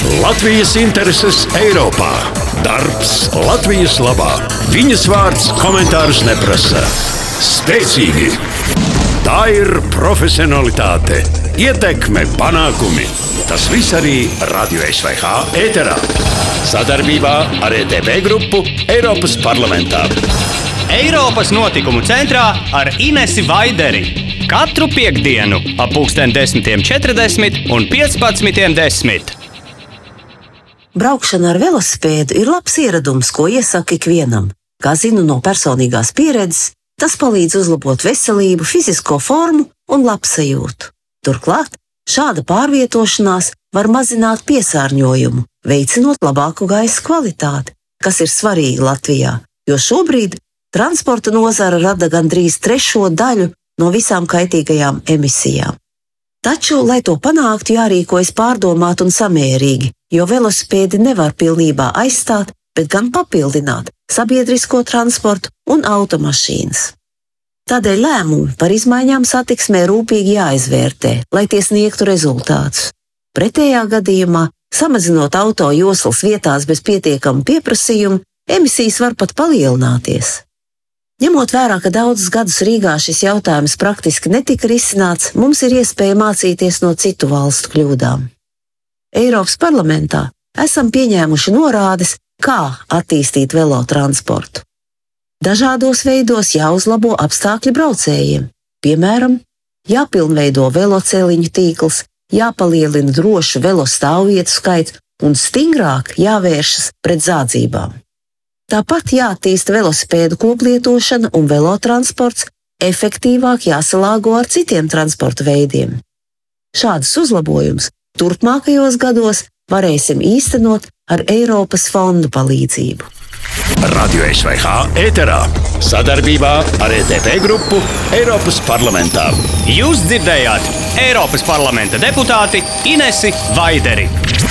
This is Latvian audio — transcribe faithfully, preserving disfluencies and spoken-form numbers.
Latvijas intereses Eiropā. Darbs Latvijas labā. Viņas vārds komentārus neprasa. Spēcīgi. Tā ir profesionalitāte, ietekme, panākumi. Tas viss arī Radio S V H ēterā. Sadarbībā ar E T V grupu Eiropas parlamentā. Eiropas notikumu centrā ar Inesi Vaideri. Katru piektdienu ap pulksten desmitiem četrdesmit un piecpadsmitiem desmit. Braukšana ar velosipēdu ir labs ieradums, ko iesaka ikvienam. Kā zinu no personīgās pieredzes, tas palīdz uzlabot veselību, fizisko formu un labsajūtu. Turklāt, šāda pārvietošanās var mazināt piesārņojumu, veicinot labāku gaisa kvalitāti, kas ir svarīgi Latvijā, jo šobrīd transporta nozara rada gandrīz trešo daļu no visām kaitīgajām emisijām. Taču, lai to panāktu, jārīkojas pārdomāt un samērīgi, jo velosipēdi nevar pilnībā aizstāt, bet gan papildināt sabiedrisko transportu un automašīnas. Tādēļ lēmumi par izmaiņām satiksmē rūpīgi jāizvērtē, lai tie sniegtu rezultātus. Pretējā gadījumā, samazinot auto joslas vietās bez pietiekama pieprasījuma, emisijas var pat palielināties. Ņemot vērā, ka daudzus gadus Rīgā šis jautājums praktiski netika risināts, mums ir iespēja mācīties no citu valstu kļūdām. Eiropas parlamentā esam pieņēmuši norādes, kā attīstīt velotransportu. Dažādos veidos jāuzlabo apstākļi braucējiem. Piemēram, jāpilnveido veloceliņu tīkls, jāpalielina drošu velostāvvietu skaits un stingrāk jāvēršas pret zādzībām. Tāpat jāattīsta velosipēdu koplietošana un velotransports, efektīvāk jāsalāgo ar citiem transporta veidiem. Šādus uzlabojumus turpmākajos gados varēsim īstenot ar Eiropas fondu palīdzību. Radio S V H ēterā. Sadarbībā ar E T V grupu Eiropas parlamentā. Jūs dzirdējāt Eiropas parlamenta deputāti Inesi Vaideri.